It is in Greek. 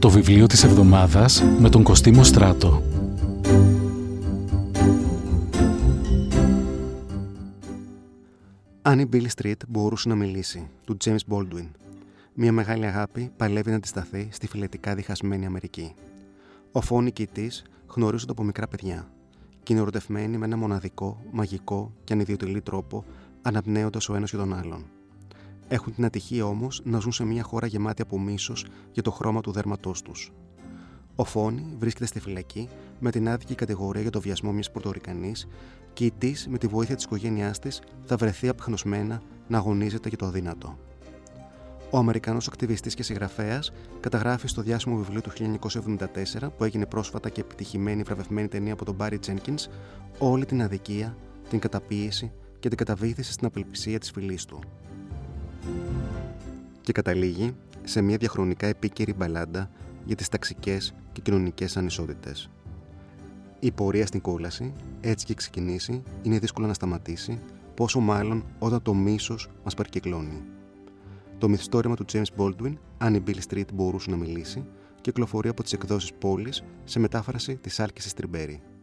Το βιβλίο της εβδομάδας με τον Κωστή Μοστράτο. Αν η Beale Street μπορούσε να μιλήσει, του James Baldwin. Μια μεγάλη αγάπη παλεύει να αντισταθεί στη φιλετικά διχασμένη Αμερική. Ο φόνικοι της γνωρίζονται από μικρά παιδιά και είναι ερωτευμένοι με ένα μοναδικό, μαγικό και ανιδιοτελή τρόπο, αναπνέοντας ο ένας για τον άλλον. Έχουν την ατυχία όμως να ζουν σε μια χώρα γεμάτη από μίσος για το χρώμα του δέρματός τους. Ο Φόνι βρίσκεται στη φυλακή με την άδικη κατηγορία για το βιασμό μιας Πορτορικανής και η της, με τη βοήθεια της οικογένειάς της, θα βρεθεί απεγνωσμένα να αγωνίζεται για το αδύνατο. Ο Αμερικανός ακτιβιστής και συγγραφέας καταγράφει στο διάσημο βιβλίο του 1974, που έγινε πρόσφατα και επιτυχημένη βραβευμένη ταινία από τον Μπάρι Τζένκινς, όλη την αδικία, την καταπίεση και την καταβήθηση στην απελπισία της φυλής του. Και καταλήγει σε μια διαχρονικά επίκαιρη μπαλάντα για τις ταξικές και κοινωνικές ανισότητες. Η πορεία στην κόλαση, έτσι και ξεκινήσει, είναι δύσκολο να σταματήσει, πόσο μάλλον όταν το μίσος μας περκυκλώνει. Το μυθιστόρημα του James Baldwin, αν η Beale Street μπορούσε να μιλήσει, κυκλοφορεί από τις εκδόσεις Πόλης σε μετάφραση της Άλκησης Τριμπέρη.